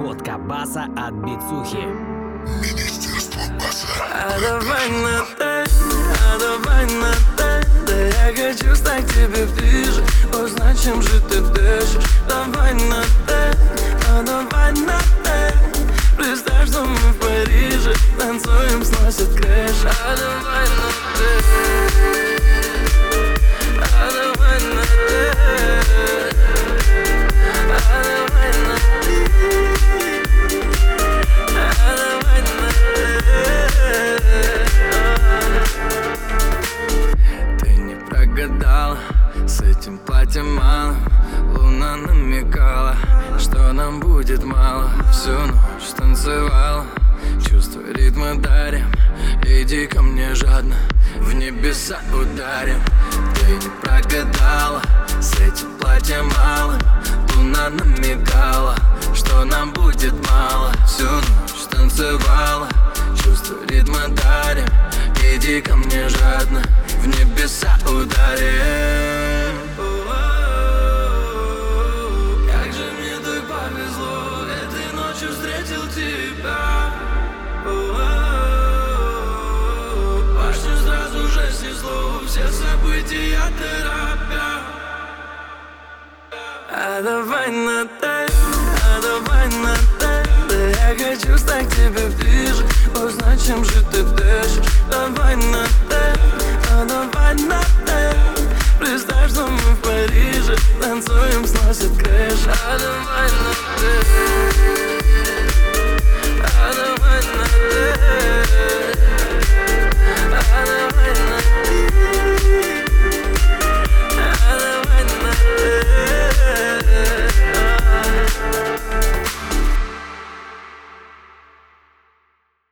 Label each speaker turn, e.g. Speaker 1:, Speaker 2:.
Speaker 1: Разработка баса от Бицухи.
Speaker 2: Министерство баса.
Speaker 3: А давай на «ты», а давай на «ты». Да я хочу стать к тебе ближе, узнать, чем же ты дышишь. Давай на «ты», а давай на «ты». Представь, что мы в Париже, танцуем, сносит крышу. А давай на «ты», а давай на «ты», а давай на «ты», а давай на «ты». Ты не прогадала, с этим платьем мало. Луна намекала, что нам будет мало. Всю ночь танцевала, чувства ритмы дарим. Иди ко мне жадно, в небеса ударим. Ты не прогадала, с этим платьем мало. Луна намекала, что нам будет мало. Всю ночь танцевала, чувства ритмы дарим. Иди ко мне жадно, в небеса ударим. Как же мне так повезло, этой ночью встретил тебя. Башню сразу же снесло, все события торопя. А давай на «ты», а давай на «ты». Да я хочу стать к тебе